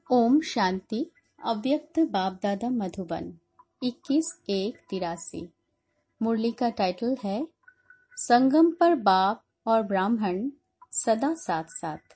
ओम शांति। अव्यक्त बाप दादा मधुबन 21/1/83। मुरली का टाइटल है संगम पर बाप और ब्राह्मण सदा साथ साथ।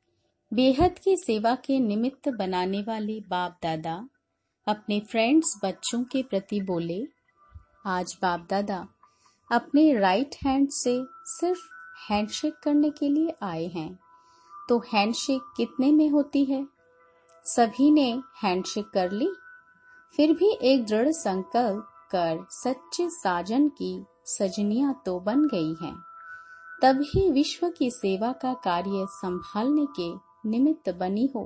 बेहद की सेवा के निमित्त बनाने वाले बाप दादा अपने फ्रेंड्स बच्चों के प्रति बोले, आज बाप दादा अपने राइट हैंड से सिर्फ हैंडशेक करने के लिए आए हैं, तो हैंडशेक कितने में होती है? सभी ने हैंडशेक कर ली। फिर भी एक दृढ़ संकल्प कर सच्चे साजन की सजनियां तो बन गई हैं। तभी विश्व की सेवा का कार्य संभालने के निमित्त बनी हो।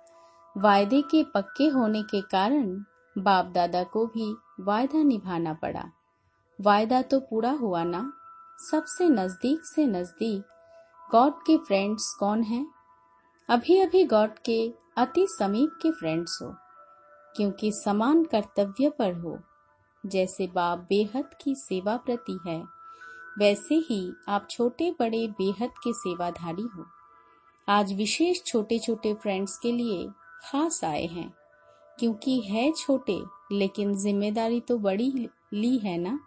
वायदे के पक्के होने के कारण बाप दादा को भी वायदा निभाना पड़ा। वायदा तो पूरा हुआ ना। सबसे नजदीक से नजदीक गॉड के फ्रेंड्स कौन हैं? अभी अभी गॉड के अति समीप के फ्रेंड्स हो, क्योंकि समान कर्तव्य पर हो। जैसे बाप बेहद की सेवा प्रति है, वैसे ही आप छोटे बड़े बेहद के सेवाधारी हो। आज विशेष छोटे छोटे फ्रेंड्स के लिए खास आए हैं, क्योंकि है छोटे लेकिन जिम्मेदारी तो बड़ी ली है ना,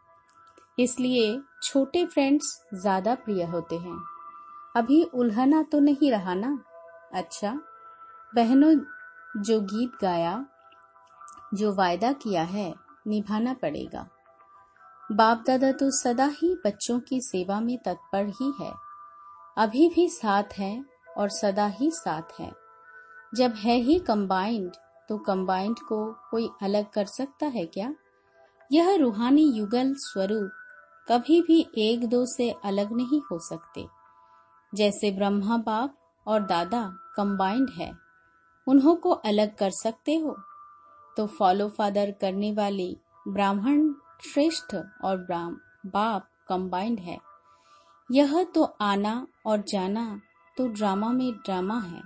इसलिए छोटे फ्रेंड्स ज्यादा प्रिय होते हैं। अभी उल्हना तो नहीं रहा ना? अच्छा बहनों, जो गीत गाया, जो वायदा किया है, निभाना पड़ेगा। बाप दादा तो सदा ही बच्चों की सेवा में तत्पर ही है। अभी भी साथ है और सदा ही साथ है। जब है ही कंबाइंड, तो कंबाइंड को कोई अलग कर सकता है क्या? यह रूहानी युगल स्वरूप कभी भी एक दो से अलग नहीं हो सकते। जैसे ब्रह्मा बाप और दादा कंबाइंड है, उन्हों को अलग कर सकते हो? तो फॉलो फादर करने वाले ब्राह्मण श्रेष्ठ और बाप कंबाइंड है। यह तो आना और जाना तो ड्रामा में ड्रामा है।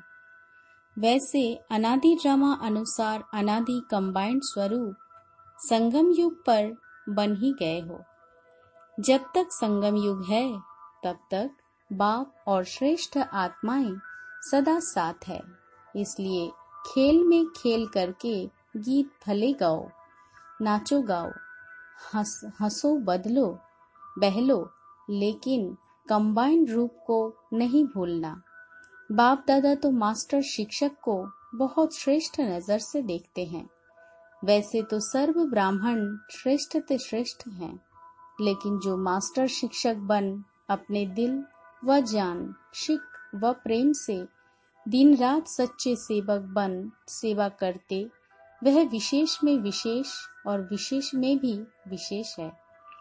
वैसे अनादि ड्रामा अनुसार अनादि कंबाइंड स्वरूप संगम युग पर बन ही गए हो। जब तक संगम युग है, तब तक बाप और श्रेष्ठ आत्माएं सदा साथ है। इसलिए खेल में खेल करके गीत भले गाओ, नाचो गाओ, हंसो बदलो बहलो, लेकिन कंबाइंड रूप को नहीं भूलना। बाप दादा तो मास्टर शिक्षक को बहुत श्रेष्ठ नजर से देखते हैं। वैसे तो सर्व ब्राह्मण श्रेष्ठ ते श्रेष्ठ हैं, लेकिन जो मास्टर शिक्षक बन अपने दिल व जान, शिक व प्रेम से दिन रात सच्चे सेवक बन सेवा करते, वह विशेष में विशेष और विशेष में भी विशेष है।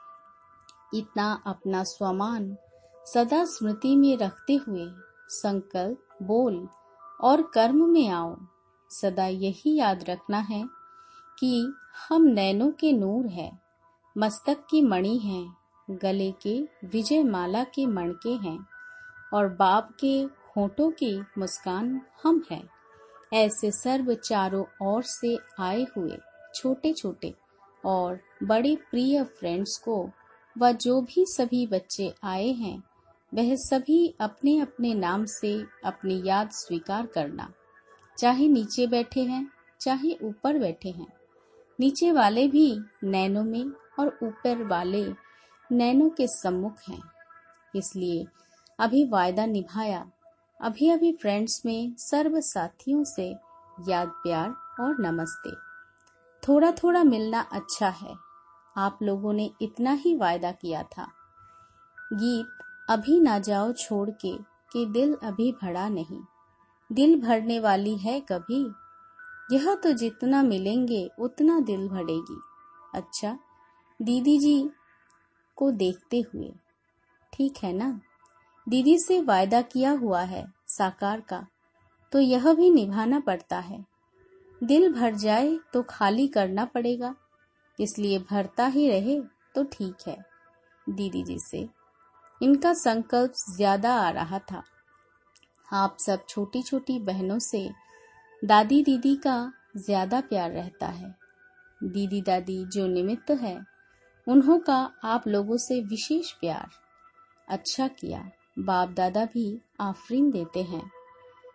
इतना अपना स्वमान सदा स्मृति में रखते हुए संकल्प, बोल और कर्म में आओ। सदा यही याद रखना है कि हम नैनों के नूर हैं, मस्तक की मणि हैं, गले के विजय माला के मणके हैं और बाप के होठों की मुस्कान हम हैं। ऐसे सर्व चारों ओर से आए हुए छोटे छोटे और बड़े प्रिय फ्रेंड्स को व जो भी सभी बच्चे आए हैं, वह सभी अपने अपने नाम से अपनी याद स्वीकार करना। चाहे नीचे बैठे हैं, चाहे ऊपर बैठे हैं। नीचे वाले भी नैनों में और ऊपर वाले नैनों के सम्मुख हैं। इसलिए अभी वायदा निभाया। अभी अभी फ्रेंड्स में सर्व साथियों से याद प्यार और नमस्ते। थोड़ा थोड़ा मिलना अच्छा है। आप लोगों ने इतना ही वायदा किया था। गीत अभी ना जाओ छोड़ के कि दिल अभी भरा नहीं। दिल भरने वाली है कभी? यह तो जितना मिलेंगे उतना दिल भरेगी। अच्छा दीदी जी को देखते हुए, ठीक है ना? दीदी से वायदा किया हुआ है साकार का, तो यह भी निभाना पड़ता है। दिल भर जाए तो खाली करना पड़ेगा, इसलिए भरता ही रहे तो ठीक है। दीदी जी से इनका संकल्प ज्यादा आ रहा था। आप सब छोटी छोटी बहनों से दादी दीदी का ज्यादा प्यार रहता है। दीदी दादी जो निमित्त है, उन्हों का आप लोगों से विशेष प्यार। अच्छा किया, बाप दादा भी आफरीन देते हैं।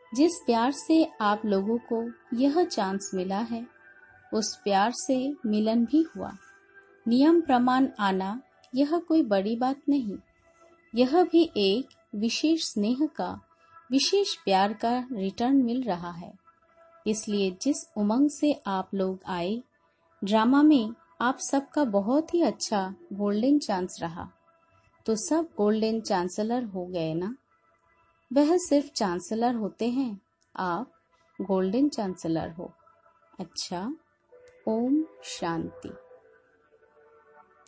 जिस प्यार से आप लोगों को यह चांस मिला है, उस प्यार से मिलन भी हुआ। नियम प्रमाण आना यह कोई बड़ी बात नहीं, यह भी एक विशेष स्नेह का, विशेष प्यार का रिटर्न मिल रहा है। इसलिए जिस उमंग से आप लोग आए, ड्रामा में आप सबका बहुत ही अच्छा गोल्डन चांस रहा, तो सब गोल्डन चांसलर हो गए ना। वह सिर्फ चांसलर होते हैं, आप गोल्डन चांसलर हो। अच्छा, ओम शांति।